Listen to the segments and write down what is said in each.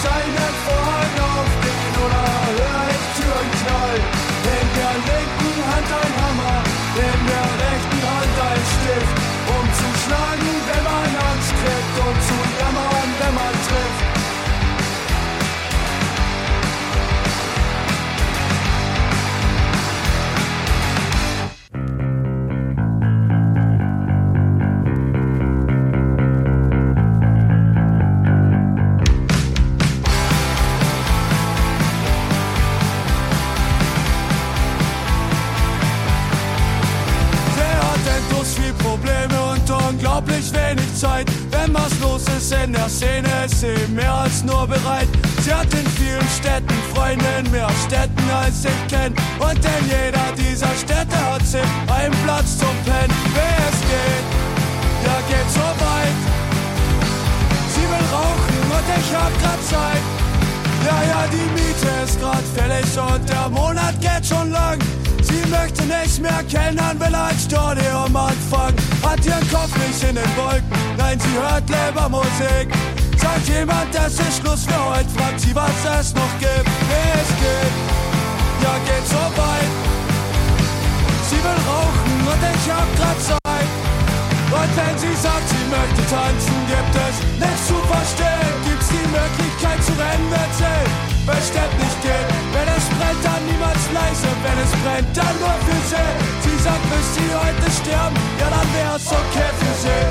seinen Vorhang aufgehen oder hör ich Türen knallen. In der linken Hand ein Hammer, in der rechten Hand ein Stift, um zu schlagen, wenn man Angst kriegt und zu jammern, wenn man trifft. Unglaublich wenig Zeit, wenn was los ist in der Szene, ist sie mehr als nur bereit. Sie hat in vielen Städten Freunde, in mehr Städten als ich kenn. Und in jeder dieser Städte hat sie einen Platz zum Pennen. Wer es geht, ja geht so weit. Sie will rauchen und ich hab grad Zeit. Ja, die Miete ist grad fällig und der Monat geht schon lang. Sie möchte nicht mehr kennern, will ein Studium anfangen. Hat ihren Kopf nicht in den Wolken, nein, sie hört lieber Musik. Sagt jemand, es ist Schluss für heute, fragt sie, was es noch gibt. Wie es geht, ja geht so weit. Sie will rauchen und ich hab grad Zeit. Und wenn sie sagt, sie möchte tanzen, gibt es nichts zu verstehen. Gibt's die Möglichkeit zu rennen, wird sie bestimmt nicht gehen. Wenn es brennt, dann niemals leise. Wenn es brennt, dann nur für sie. Sie sagt, bis sie heute sterben, ja dann wär's okay für sie.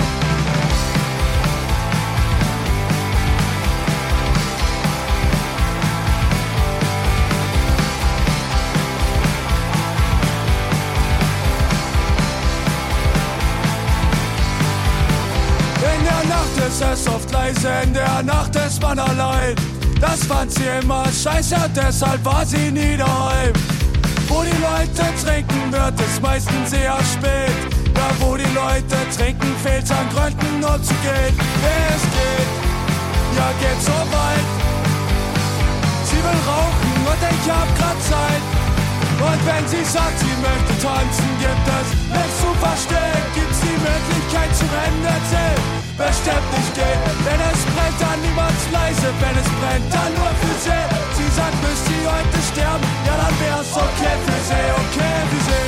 In der Nacht ist es oft leise, in der Nacht ist man allein. Das fand sie immer scheiße, deshalb war sie nie daheim. Wo die Leute trinken, wird es meistens sehr spät. Ja, wo die Leute trinken, fehlt's an Gründen, um zu gehen. Wie es geht, ja geht so weit. Sie will rauchen und ich hab grad Zeit. Und wenn sie sagt, sie möchte tanzen, gibt es nichts zu verstehen. Gibt's die Möglichkeit zu rennen, erzähl, bestimmt nicht geht. Wenn es brennt, dann niemals leise. Wenn es brennt, dann nur für sie. Sie sagt, bis sie heute sterben, ja dann wär's okay für sie, okay für sie.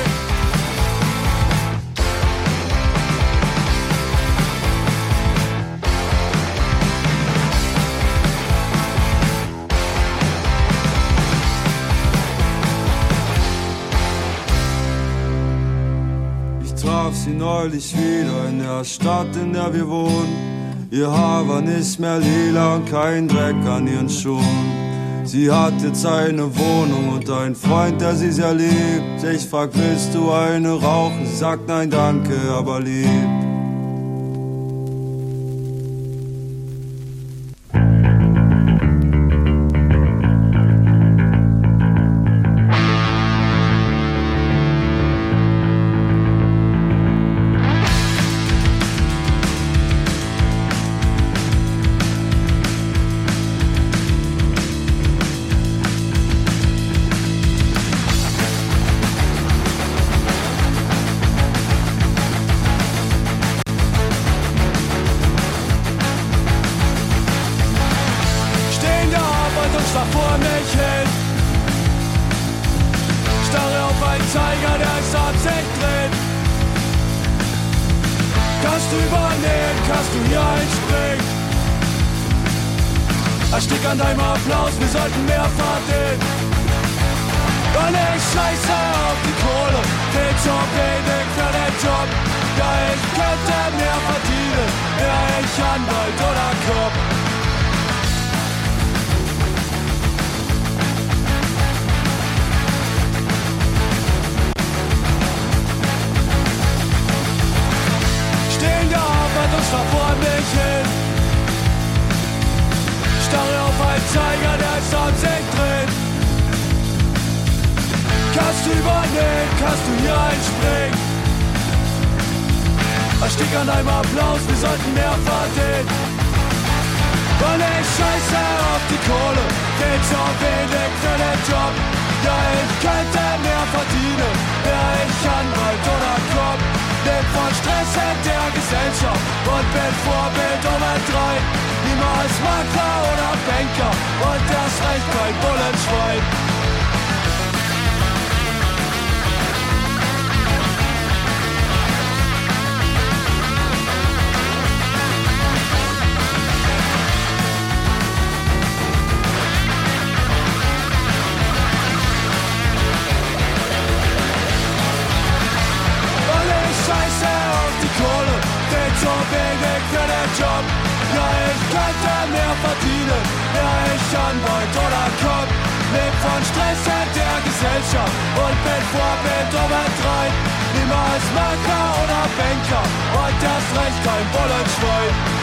Traf sie neulich wieder in der Stadt, in der wir wohnen. Ihr Haar war nicht mehr lila und kein Dreck an ihren Schuhen. Sie hat jetzt eine Wohnung und einen Freund, der sie sehr liebt. Ich frag, willst du eine rauchen? Sie sagt nein, danke, aber lieb. Und bin Vorbild obendrein, niemals Makler oder Banker. und erst recht kein Bullenschwein. Scheiße auf die Kohle, geht so wenig für den Job. Ja, ich könnte mehr verdienen, wär ich Anwalt oder Cop. Leb von Stress in der Gesellschaft und bin Vorbild obendrein. Niemals Macker oder Banker und erst recht kein Bullenschwein.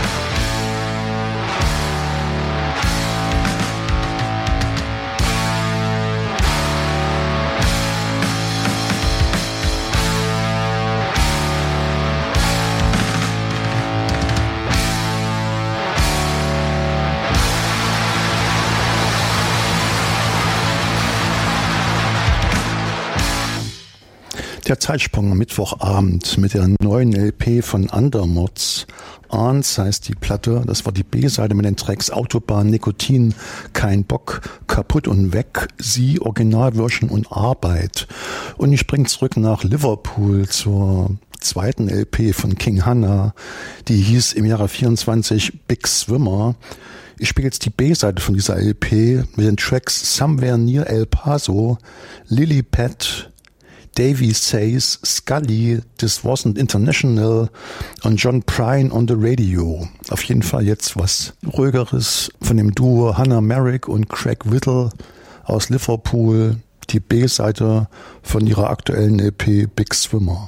Der Zeitsprung am Mittwochabend mit der neuen LP von Undermods. Arns heißt die Platte. Das war die B-Seite mit den Tracks Autobahn, Nikotin, Kein Bock, Kaputt und Weg, Sie, Originalversion und Arbeit. Und ich springe zurück nach Liverpool zur zweiten LP von King Hannah. Die hieß im Jahre 24 Big Swimmer. Ich spiele jetzt die B-Seite von dieser LP mit den Tracks Somewhere Near El Paso, Lily Pad, Davy Says, Scully, This Wasn't International und John Prine on the Radio. Auf jeden Fall jetzt was Ruhigeres von dem Duo Hannah Merrick und Craig Whittle aus Liverpool. Die B-Seite von ihrer aktuellen LP Big Swimmer.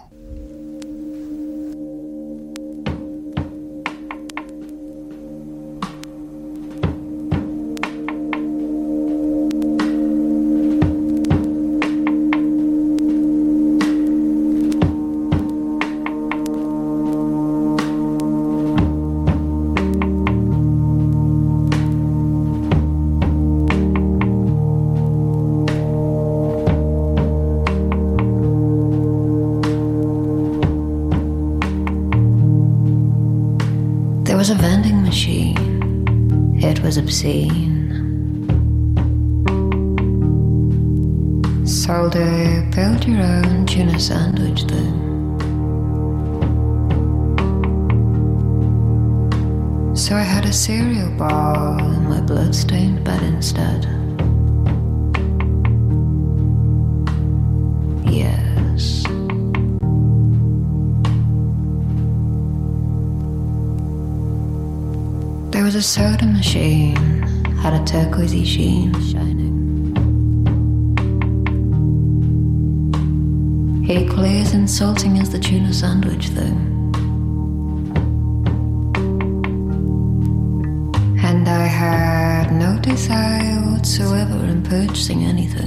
Obscene. Sold a build your own tuna sandwich thing. So I had a cereal bar in my blood-stained bed instead. Yes. There was a soda machine, had a turquoisey sheen shining. Equally as insulting as the tuna sandwich thing. And I had no desire whatsoever in purchasing anything.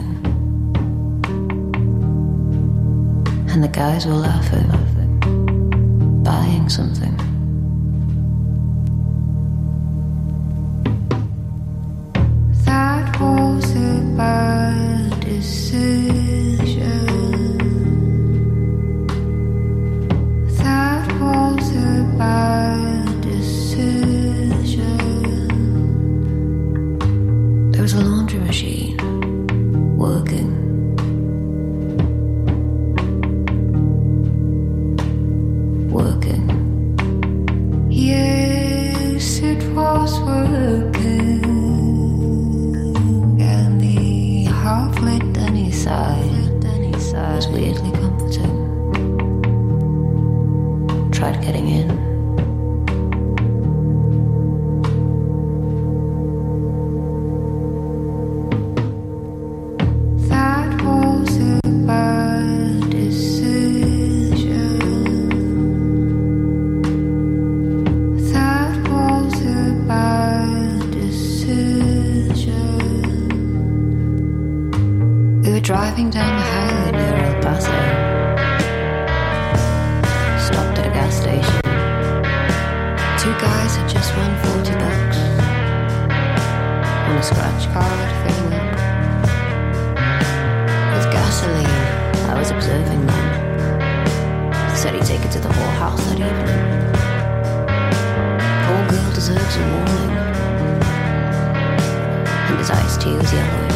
And the guys were laughing, buying something. Was a bad decision. That was a bad decision. There was a laundry machine working. Working. Yes, it was working. Half-lit Denny side was weirdly comforting. Tried getting in. That was a bad decision. That was a bad decision. We were driving down the highway near El Paso. Stopped at a gas station. Two guys had just won $40 on a scratch card filling up. With gasoline, I was observing them. Said he'd take it to the whorehouse that evening. Poor girl deserves a warning. next to you is yellow.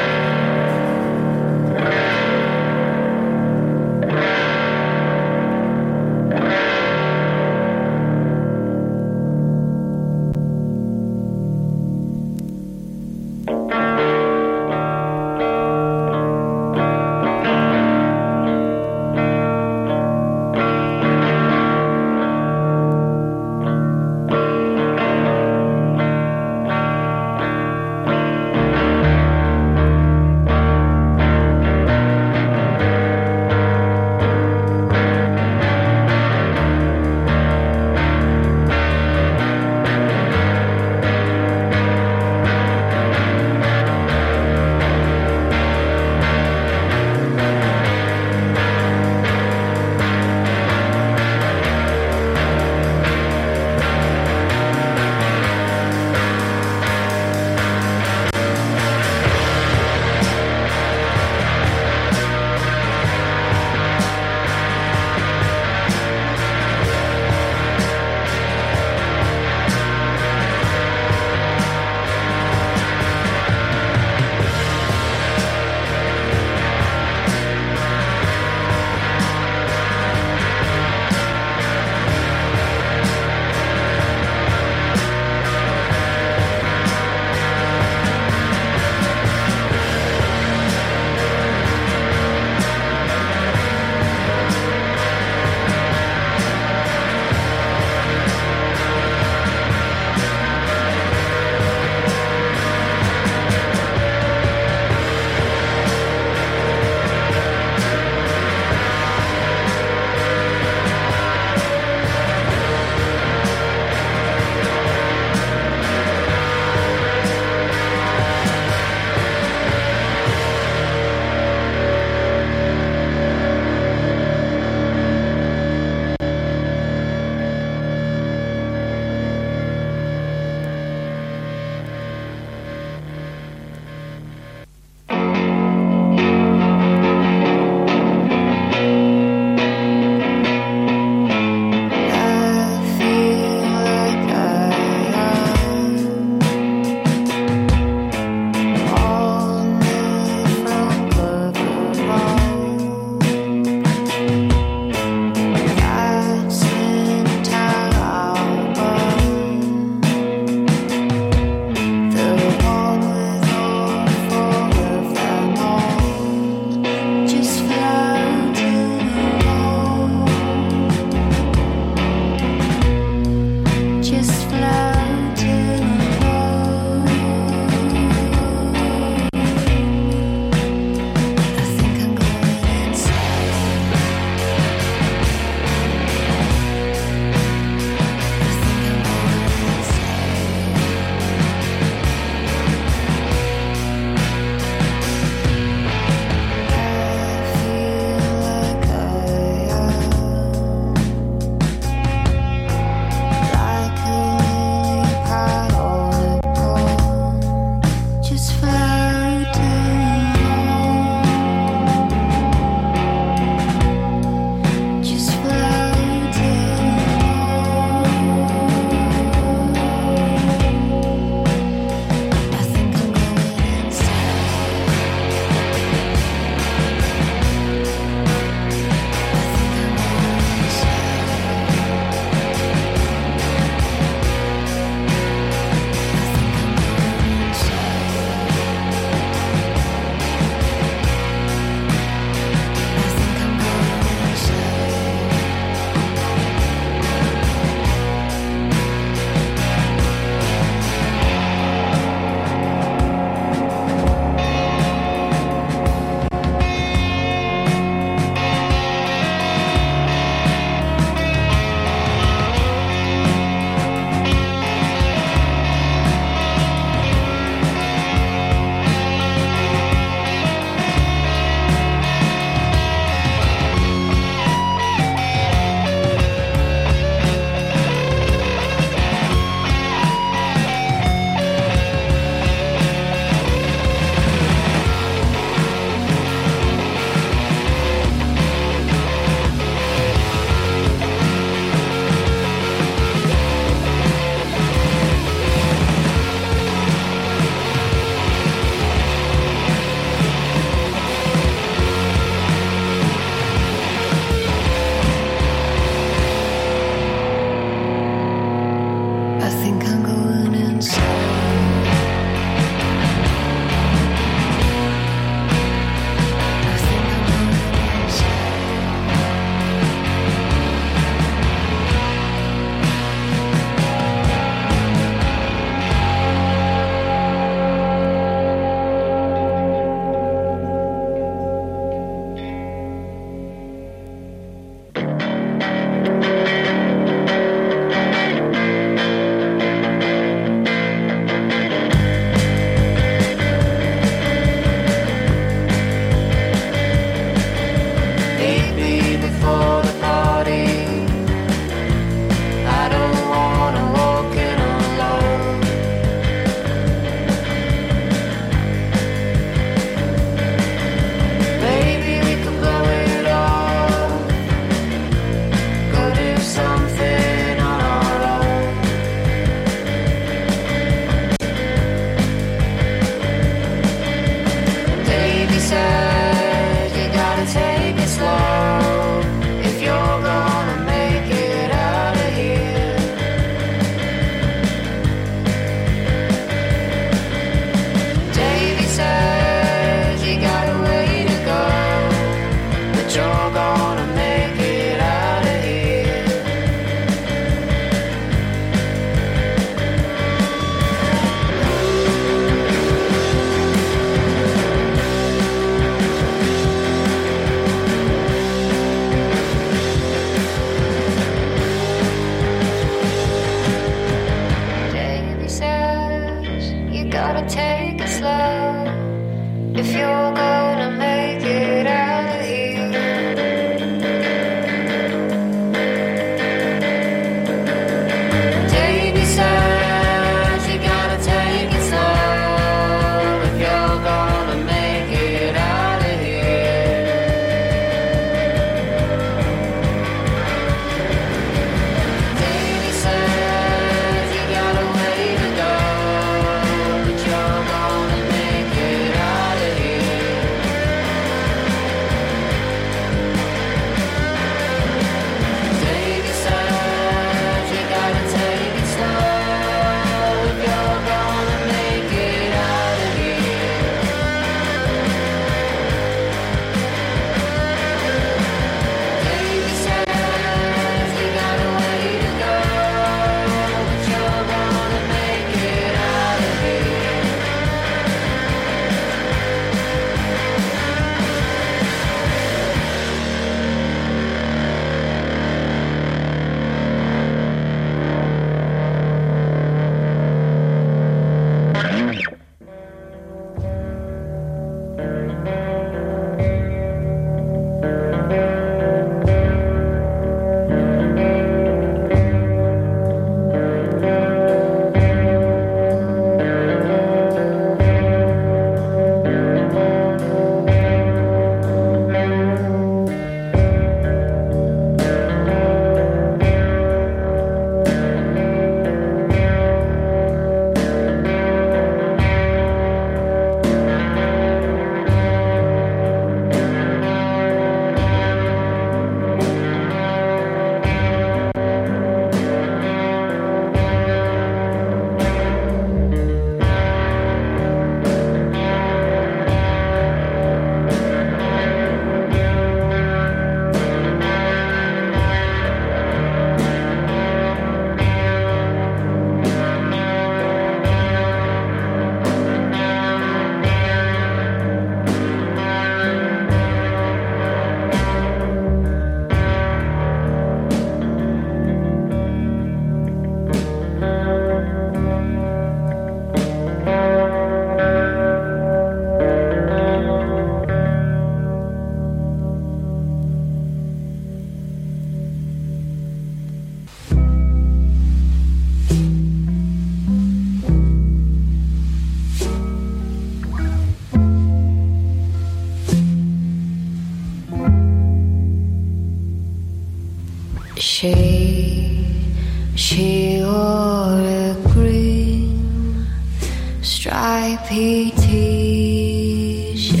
stripy t-shirt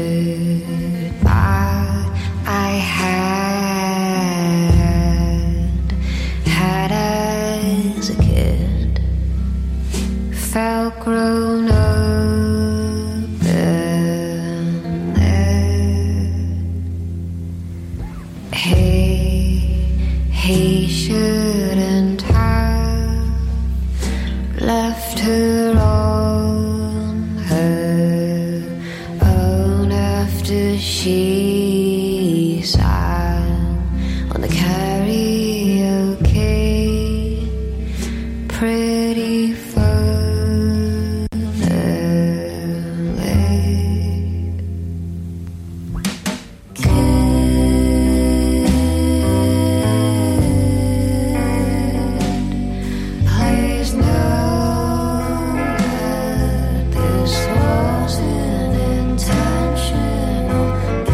I had as a kid felt grown up in there. He shouldn't have left her on her own after she sang on the karaoke pretty fun please know that this wasn't intentional.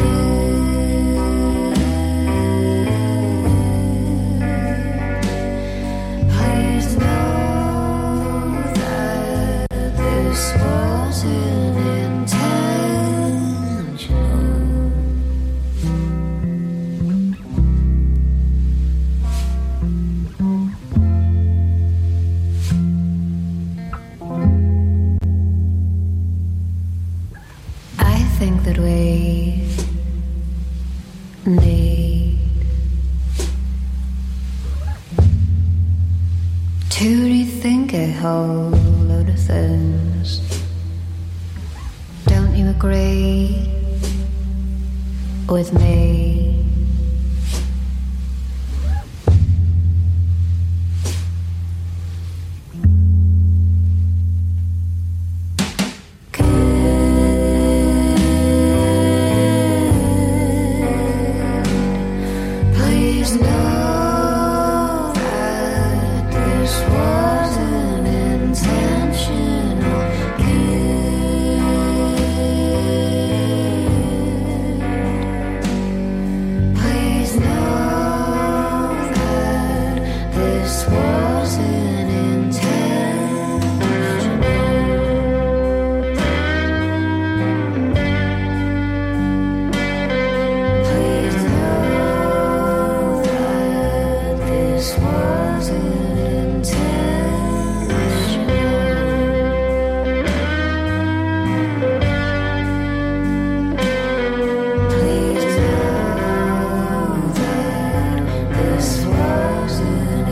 Please know that this wasn't intentional. I think that we need to rethink a whole load of things. Don't you agree with me? Please know that this wasn't intentional. Please know that this wasn't intentional. Please know that this wasn't intentional. Please know that this wasn't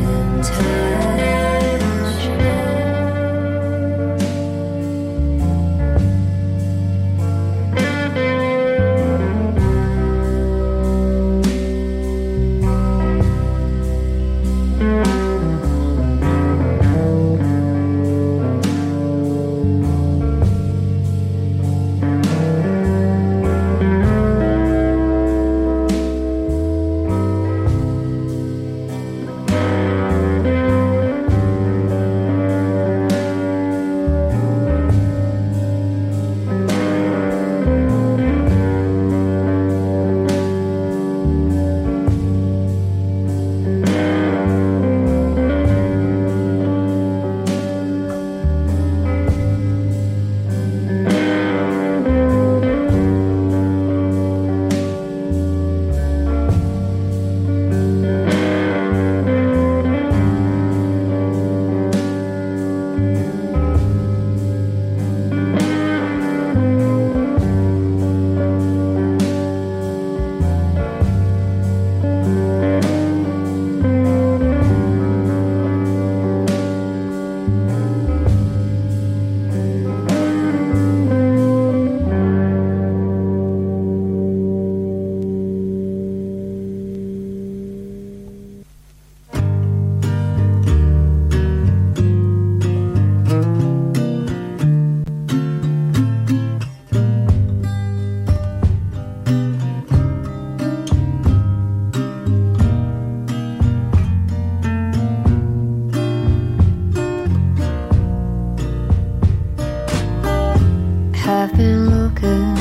I've been looking,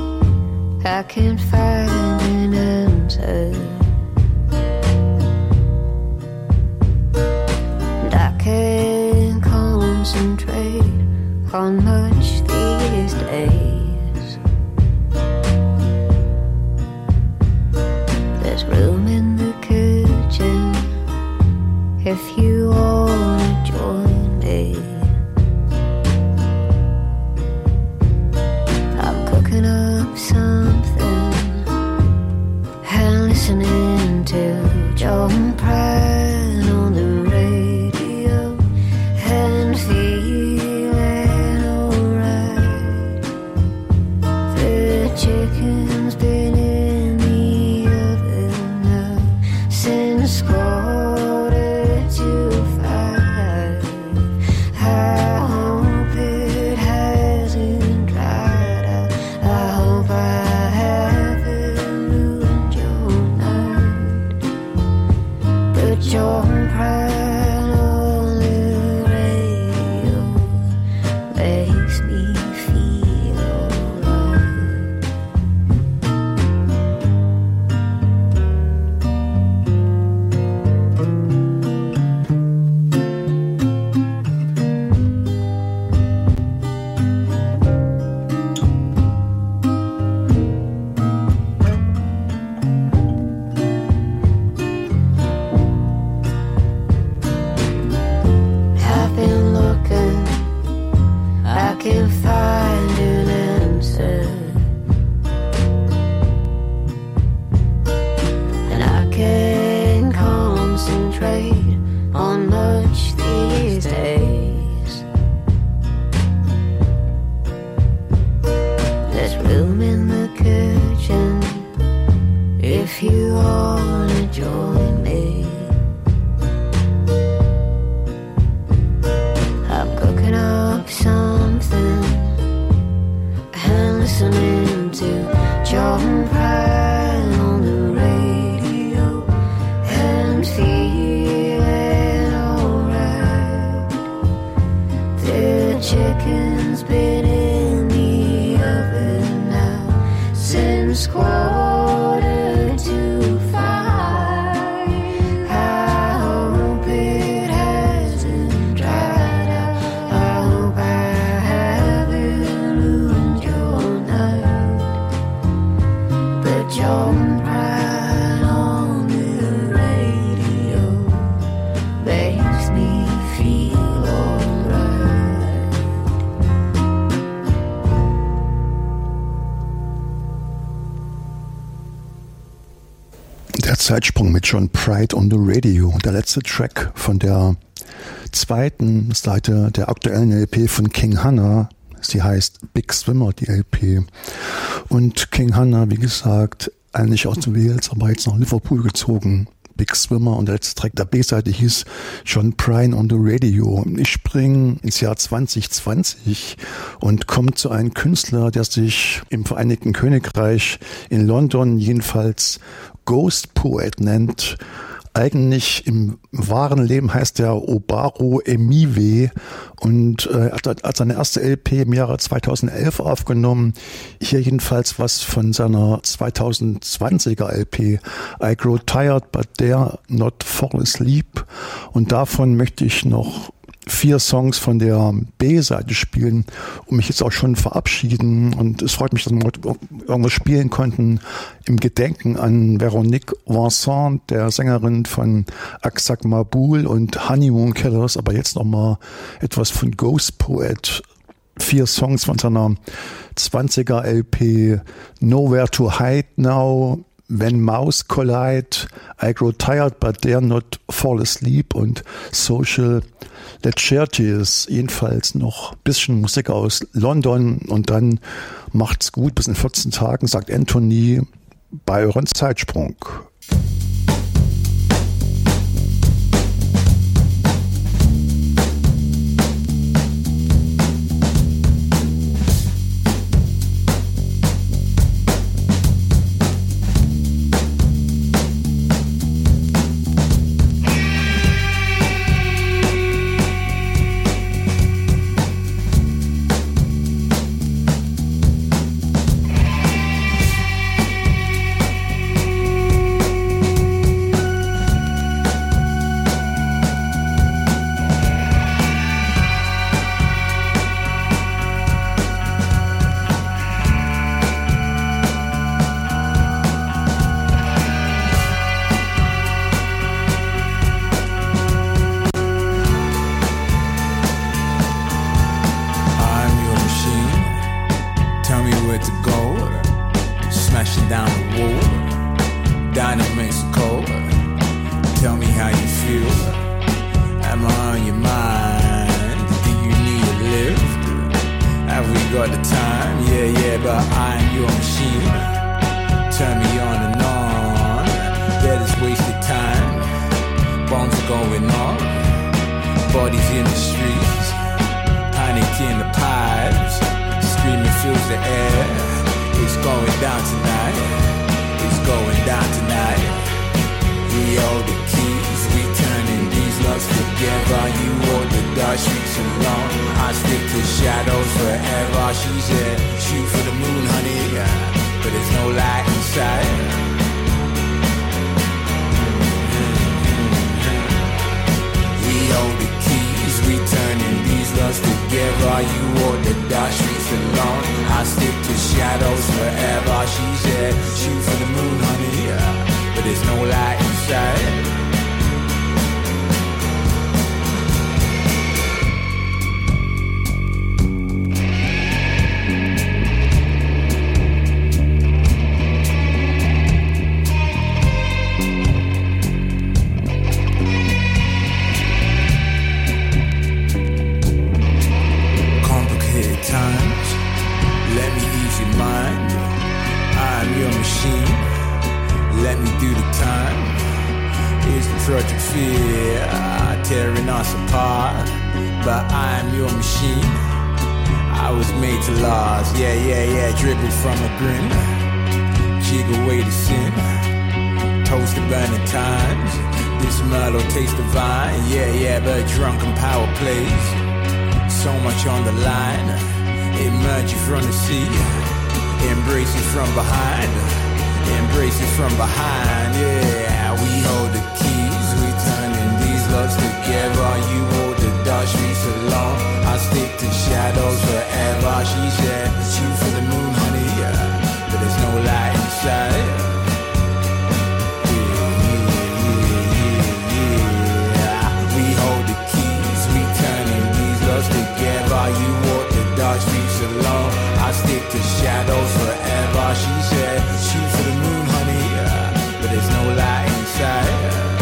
I can't find an answer. And I can't concentrate on much much these days. There's room in the kitchen if you wanna join me. I'm cooking up something and listening to John Prine on the radio and feeling alright. The chicken's been in the oven now since 4:45. I hope it hasn't dried out. I hope I haven't ruined your night. But John Prine on the radio makes me feel alright. I've been looking, I can't find an answer, and I can't concentrate on much these days. There's room in the kitchen if you wanna join me. I'm cooking up something and listening to John Prine on the radio and feeling alright. The chicken's been in the oven now since 4:45. I hope it hasn't dried out. I hope I haven't ruined your night. But John Prine on the radio makes me feel alright. Der Zeitsprung mit John Prine on the Radio, der letzte Track von der zweiten Seite der aktuellen LP von King Hannah. Sie heißt Big Swimmer, die LP. Und King Hannah, wie gesagt, eigentlich aus Wales, aber jetzt nach Liverpool gezogen. Big Swimmer, und der letzte Track der B-Seite hieß John Prine on the Radio. Ich springe ins Jahr 2020 und komme zu einem Künstler, der sich im Vereinigten Königreich in London jedenfalls Ghost Poet nennt. Eigentlich im wahren Leben heißt er Obaro Emiwe und hat seine erste LP im Jahre 2011 aufgenommen. Hier jedenfalls was von seiner 2020er LP I Grow Tired But Dare Not Fall Asleep, und davon möchte ich noch 4 Songs von der B-Seite spielen und mich jetzt auch schon verabschieden. Und es freut mich, dass wir heute irgendwas spielen konnten im Gedenken an Veronique Vincent, der Sängerin von Aksak Mabul und Honeymoon Killers. Aber jetzt nochmal etwas von Ghost Poet. 4 Songs von seiner 20er LP Nowhere to Hide Now, When Mouse Collide, I Grow Tired But Dare Not Fall Asleep und Social Lecherties. Jedenfalls noch ein bisschen Musik aus London, und dann macht's gut. Bis in 14 Tagen, sagt Anthony bei euren Zeitsprung. time, yeah, but I'm your machine. Turn me on and on, that is wasted time. Bombs are going on, bodies in the streets, panic in the pipes, screaming fills the air. It's going down tonight, it's going down tonight. We hold the keys, we turning these loves together. You walk the dark streets alone, I stick to shadows forever. She said, shoot for the moon, honey, but there's no light inside. We hold the keys, we turning these loves together. You walk the dark streets alone, I stick to shadows forever. She said, shoot for the moon, honey, but there's no light inside. Tearing us apart, but I'm your machine. I was made to last, yeah, dribble from a grin. Jig away the sin, toast the burning times. This Merlot tastes divine, yeah, but drunken power plays. So much on the line, emerge from the sea. Embrace it from behind, embrace it from behind, yeah. We hold the keys, we turning these loves together. You walk the dark streets alone, I stick to shadows forever. She said, shoot for the moon, honey, but there's no light inside. Yeah. We hold the keys, we turning these loves together. You walk the dark streets alone, I stick to shadows forever. She said, shoot for the moon, honey, but there's no light inside.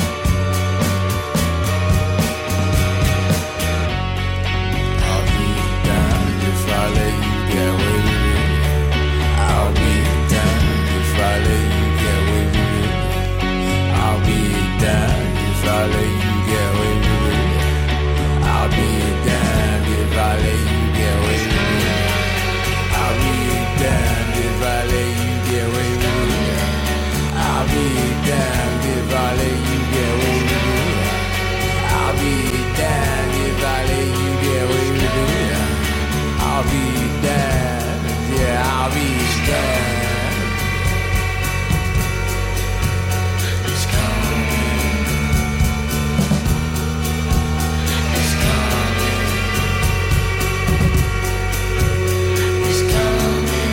I'll let you get away with it. I'll be damned if I let you get away with it. I'll be damned if I let you get away with it. I'll be damned if I let you get away with it. I'll be damned if I let you get away with it. I'll be damned if I let you get away with it. I'll be damned if I let you get away with it. I'll be damned, yeah, I'll be damned. It's coming. It's coming. It's coming.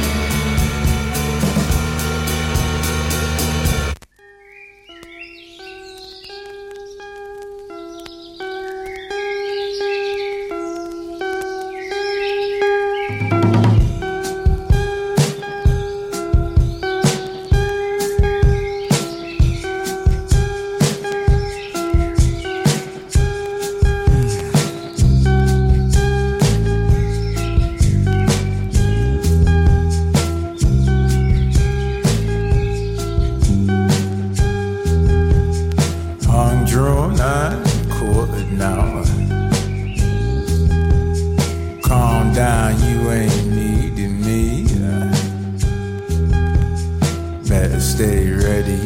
Stay ready.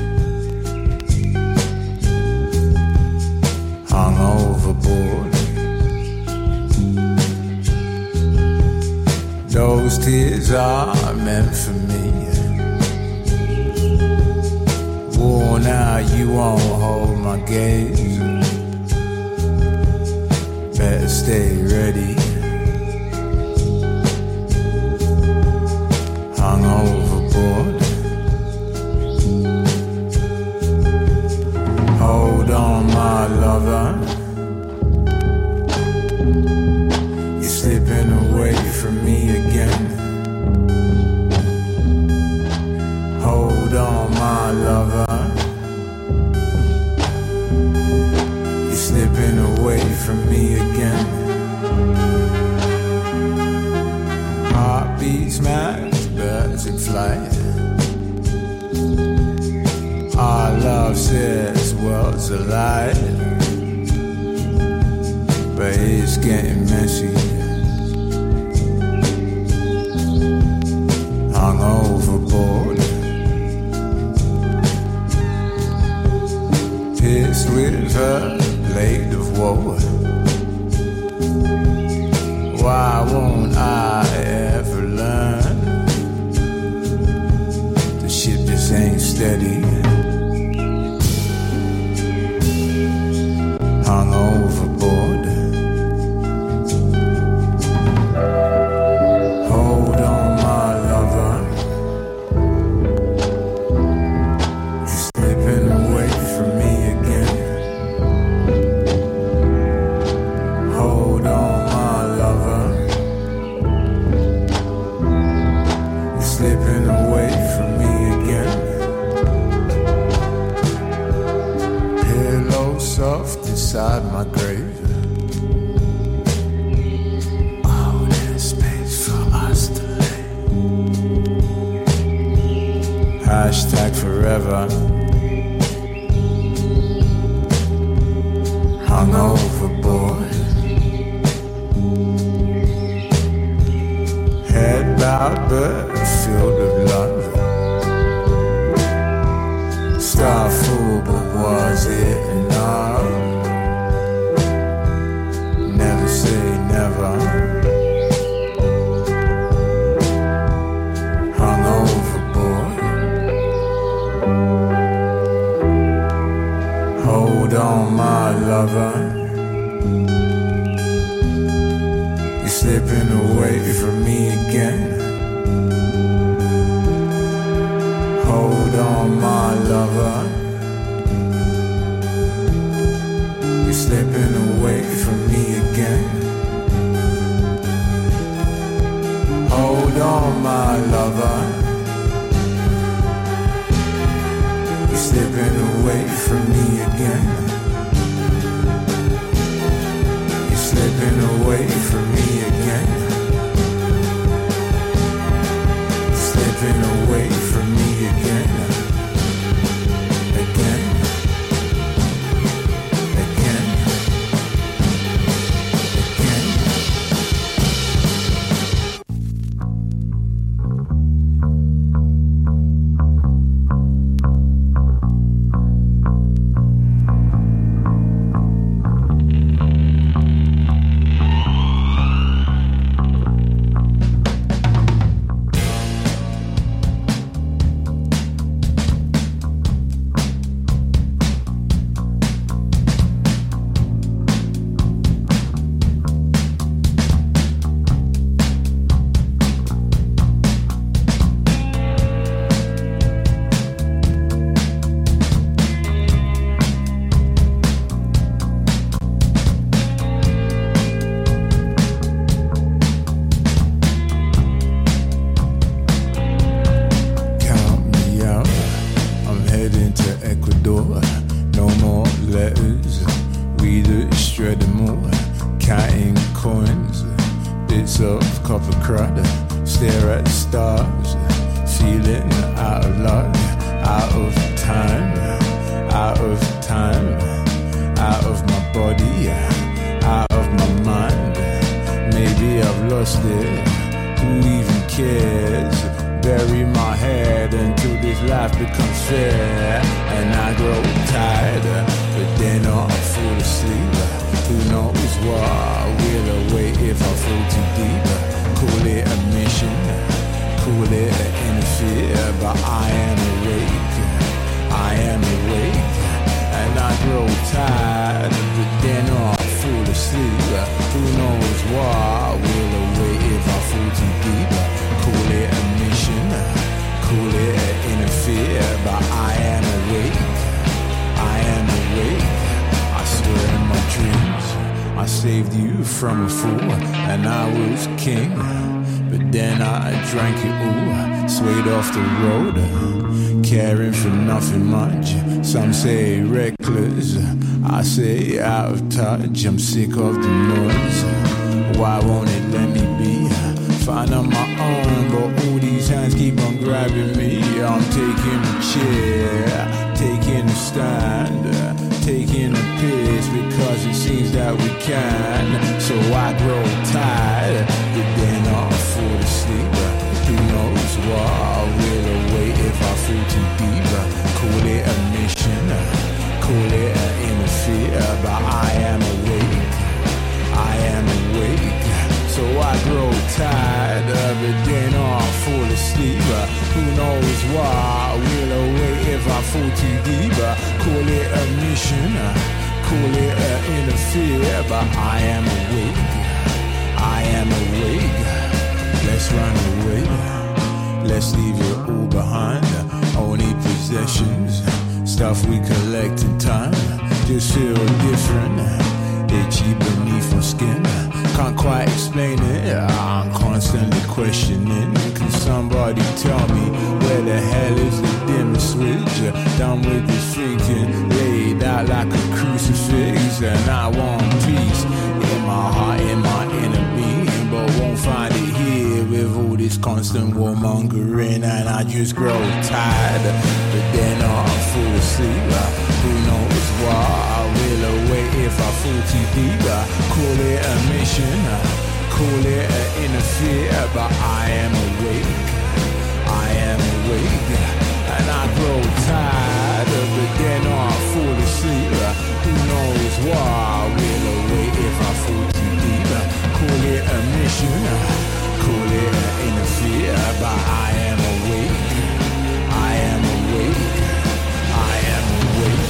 Hung overboard. Those tears are meant for me. Worn out, you won't hold my gaze. Better stay ready. Hung overboard. Hold on, my lover. You're slipping away from me again. Hold on, my lover. You're slipping away from me again. Heart feet smash birds in flight. Our love says world's a lie, but it's getting messy. Hung overboard, pierced with her blade of woe. Why won't I ever learn? The ship just ain't steady. Hung overboard. Hold on, my lover. You're slipping away from me again. Hold on, my lover. You're slipping away from me again. Pillow soft inside my grave. Oh, there's space for us to lay. Hashtag forever. Hung overboard. Head bowed but filled with love. Star full, but was it enough? Never say never. Hung overboard. Hold on, my lover. You're slipping away from me again. Hold on, my lover. You're slipping away from me again. Hold on, my lover. You're slipping away from me again. You're slipping away from me again. Slipping away from me again. Again. Again. Again. Some say reckless, I say out of touch. I'm sick of the noise. Why won't it let me be? Find on my own asleep. Who knows why? We'll awake if I fall too deep. Call it a mission, call it an interfere, but I am awake. I am awake. Let's run away. Let's leave it all behind. Only possessions, stuff we collect in time. Just feel different, itchy beneath my skin. Can't quite explain it, I'm constantly questioning. Can somebody tell me where the hell is the dimmer switch? Done with this freaking, laid out like a crucifix. And I want peace in my heart, in my inner being, but won't find it here with all this constant warmongering. And I just grow tired, but then I fall asleep. Who knows why? I will await if I fall too deep. Call it a mission, call it an interfere, but I am awake. I am awake, and I grow tired, but then I fall asleep. Who knows why? I will await if I fall too deep. Call it a mission, call it an interfere, but I am awake. I am awake. I am awake.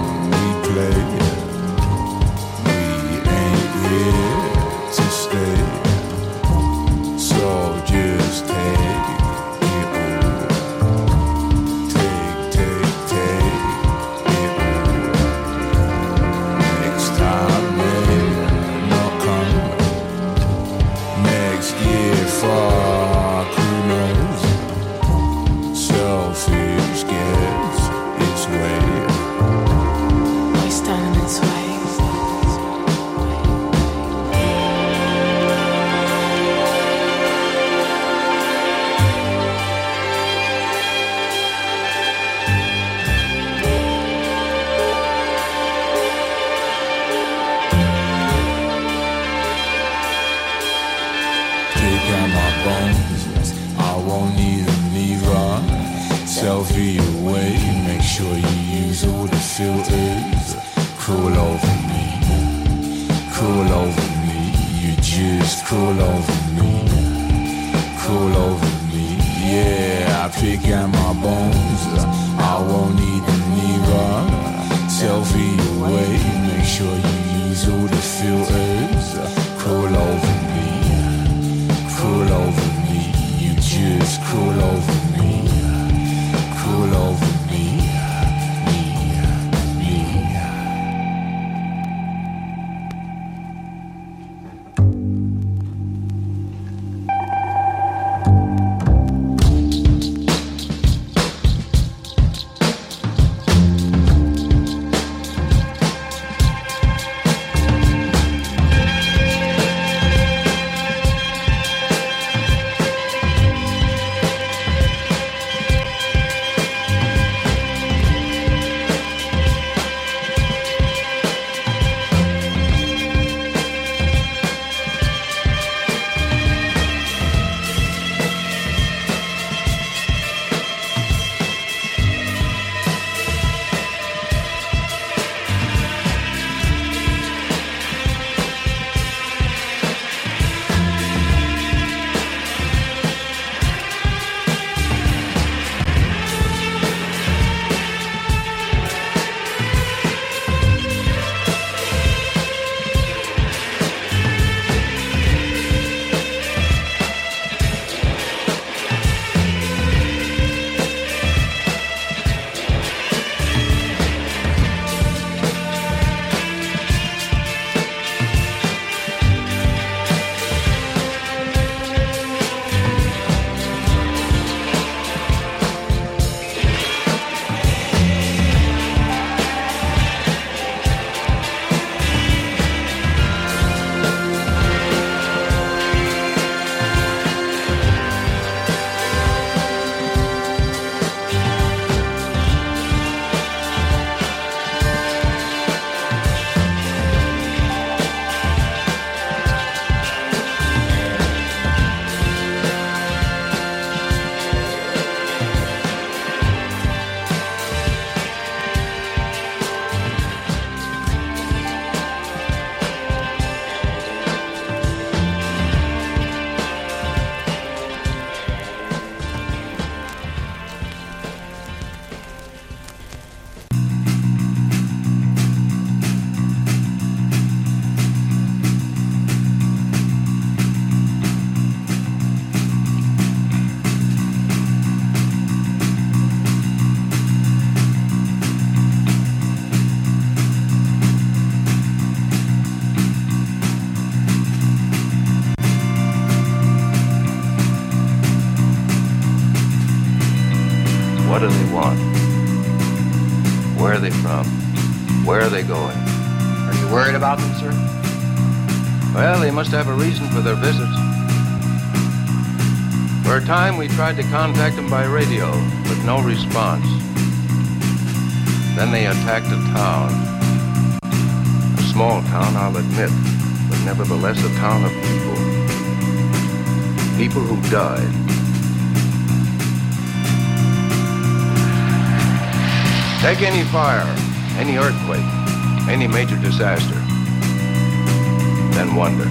We ain't here to stay. selfie away. Make sure you use all the filters. Crawl over me, crawl over me. You just crawl over me, crawl over me. Yeah, I pick at my bones. I won't need them neither. Selfie away. Make sure you use all the filters. Crawl over me, crawl over me. You just crawl over me, crawl over me, me. What do they want? Where are they from? Where are they going? Are you worried about them, sir? Well, they must have a reason for their visits. For a time, we tried to contact them by radio, with no response. Then they attacked a town. A small town, I'll admit, but nevertheless a town of people. People who died. Take any fire, any earthquake, any major disaster, then wonder.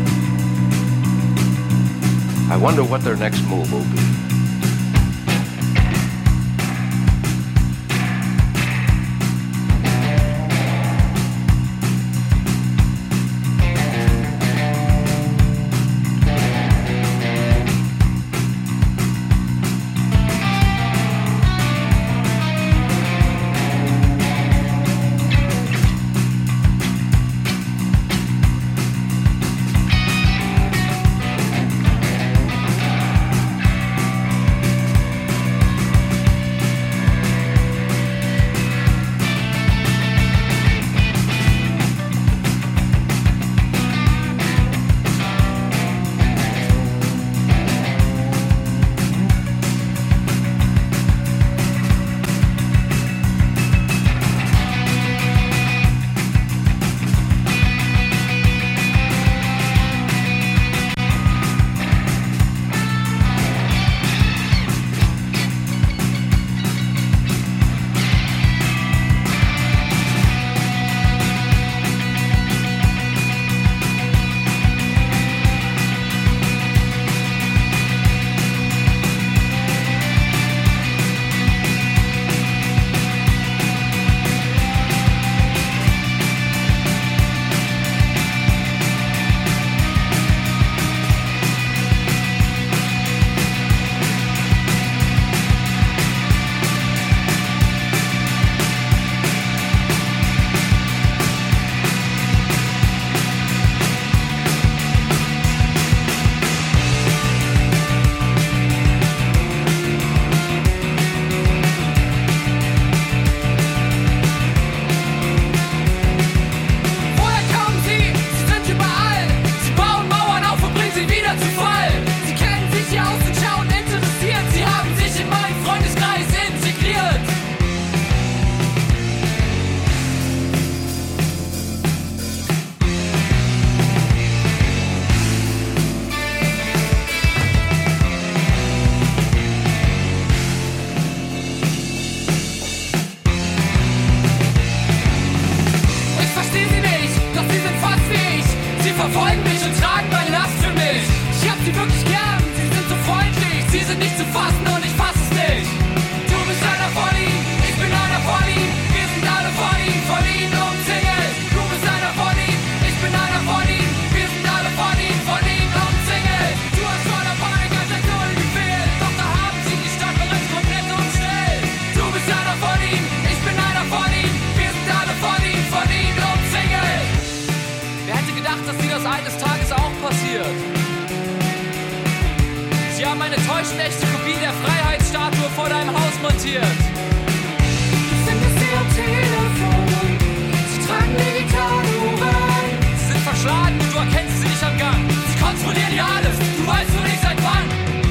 I wonder what their next move will be. schlechte Kopie der Freiheitsstatue vor deinem Haus montiert. Du findest sie am Telefon, sie tragen digitale Uhren. Sie sind verschlagen und du erkennst sie nicht am Gang. Sie kontrollieren dir alles, du weißt nur nicht seit wann.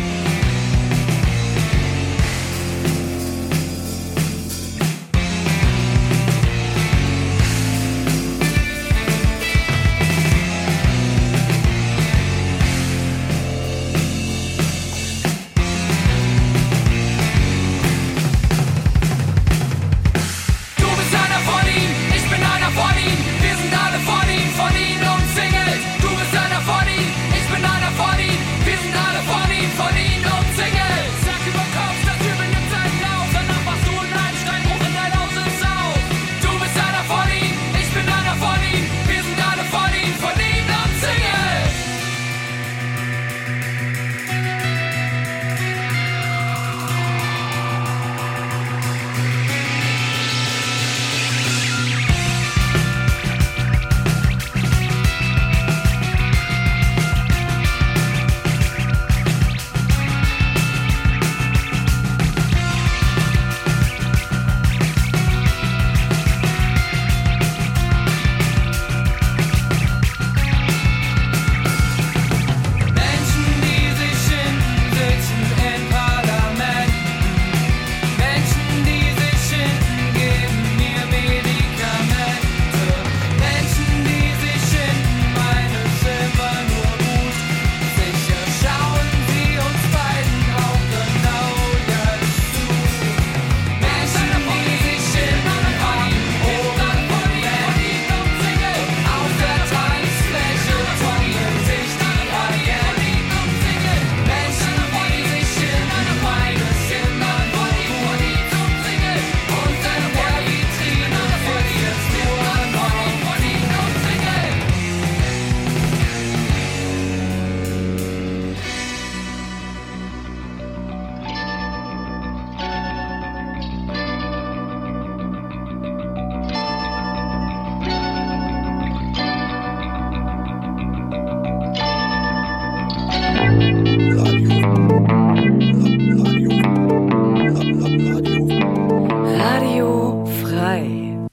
Radio frei.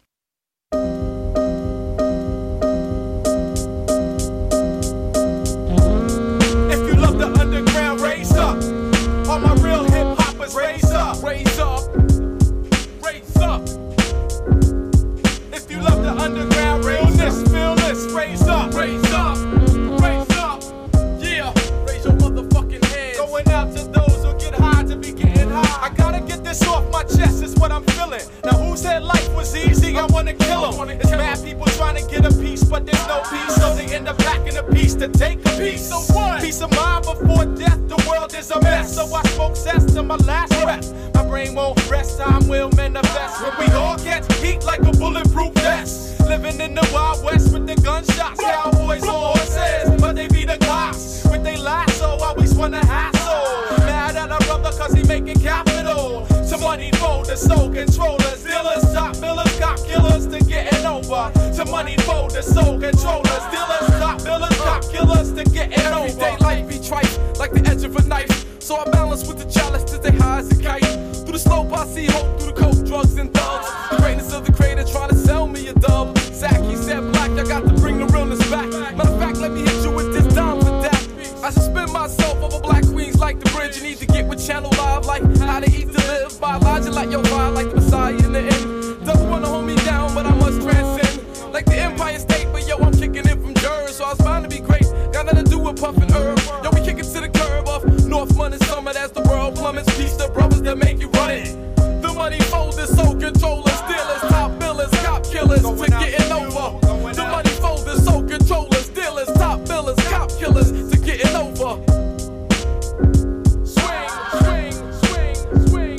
If you love the underground, raise up. All my real hip hoppers, raise up, raise up, raise up. If you love the underground, realness, fearless, raise up, raise up, raise up. Yeah, raise your motherfucking hands. Going out to those who get high to be getting high. I gotta get this off my chest, it's what I'm feeling. Now who said life was easy? I wanna kill them. It's mad people trying to get a piece, but there's no peace, so they end up packing a piece to take a piece. So what? Peace of mind before death, the world is a mess. So I smoke cess to my last breath. My brain won't rest, time will manifest. When we all get heat like a bulletproof vest. Living in the Wild West with the gunshots. Cowboys on horses, but they be the cops. With they lasso, always wanna hassle. Mad at our brother cause he making capital. Some money for the soul controllers. Dealers, top billers, cop killers to getting over. Some money for the soul controllers. Dealers, top billers, cop killers to getting over. Everyday life be trite like the edge of a knife. So I balance with the chalice to stay high as a kite. Through the slope I see hope, through the coke, drugs and thugs. The greatness of the creator trying to sell me a dub. Zach, he said black, I got to bring the realness back. Matter of fact, let me hit you with this dime for that. I suspend myself over black queens like the bridge. You need to get with Channel Live like how to eat to live. Biological